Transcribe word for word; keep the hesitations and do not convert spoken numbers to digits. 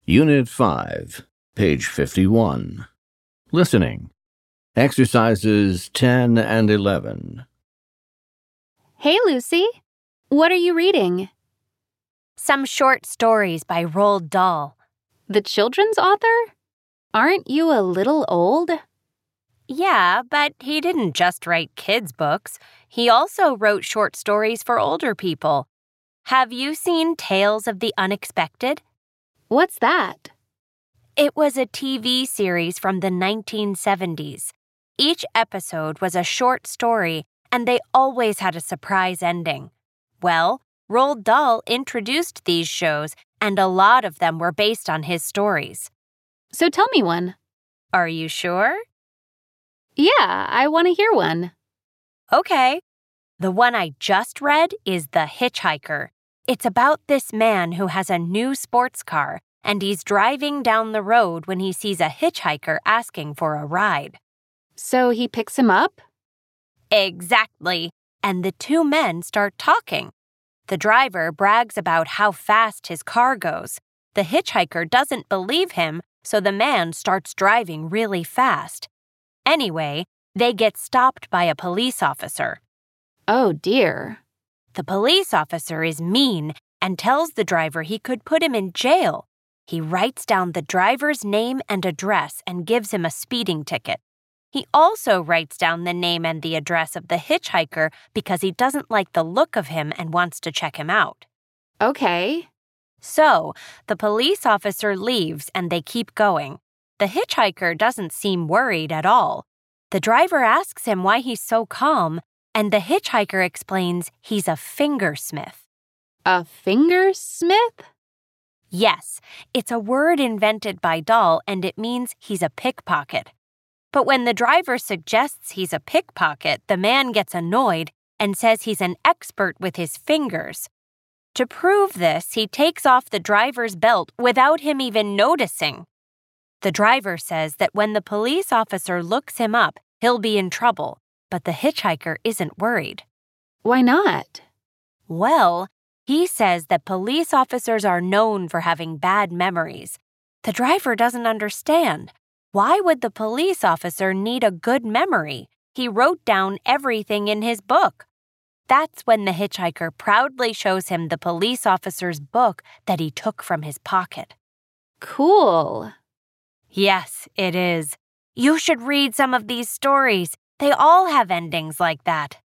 Unit five, page fifty-one. Listening. Exercises ten and eleven. Hey, Lucy. What are you reading? Some short stories by Roald Dahl. The children's author? Aren't you a little old? Yeah, but he didn't just write kids' books. He also wrote short stories for older people. Have you seen Tales of the Unexpected? What's that? It was a T V series from the nineteen seventies. Each episode was a short story, and they always had a surprise ending. Well, Roald Dahl introduced these shows, and a lot of them were based on his stories. So tell me one. Are you sure? Yeah, I want to hear one. Okay. The one I just read is The Hitchhiker. It's about this man who has a new sports car, and he's driving down the road when he sees a hitchhiker asking for a ride. So he picks him up? Exactly. And the two men start talking. The driver brags about how fast his car goes. The hitchhiker doesn't believe him, so the man starts driving really fast. Anyway, they get stopped by a police officer. Oh, dear. The police officer is mean and tells the driver he could put him in jail. He writes down the driver's name and address and gives him a speeding ticket. He also writes down the name and the address of the hitchhiker because he doesn't like the look of him and wants to check him out. Okay. So, the police officer leaves and they keep going. The hitchhiker doesn't seem worried at all. The driver asks him why he's so calm, and the hitchhiker explains he's a fingersmith. A fingersmith? Yes, it's a word invented by Dahl, and it means he's a pickpocket. But when the driver suggests he's a pickpocket, the man gets annoyed and says he's an expert with his fingers. To prove this, he takes off the driver's belt without him even noticing. The driver says that when the police officer looks him up, he'll be in trouble, but the hitchhiker isn't worried. Why not? Well, he says that police officers are known for having bad memories. The driver doesn't understand. Why would the police officer need a good memory? He wrote down everything in his book. That's when the hitchhiker proudly shows him the police officer's book that he took from his pocket. Cool. Yes, it is. You should read some of these stories. They all have endings like that.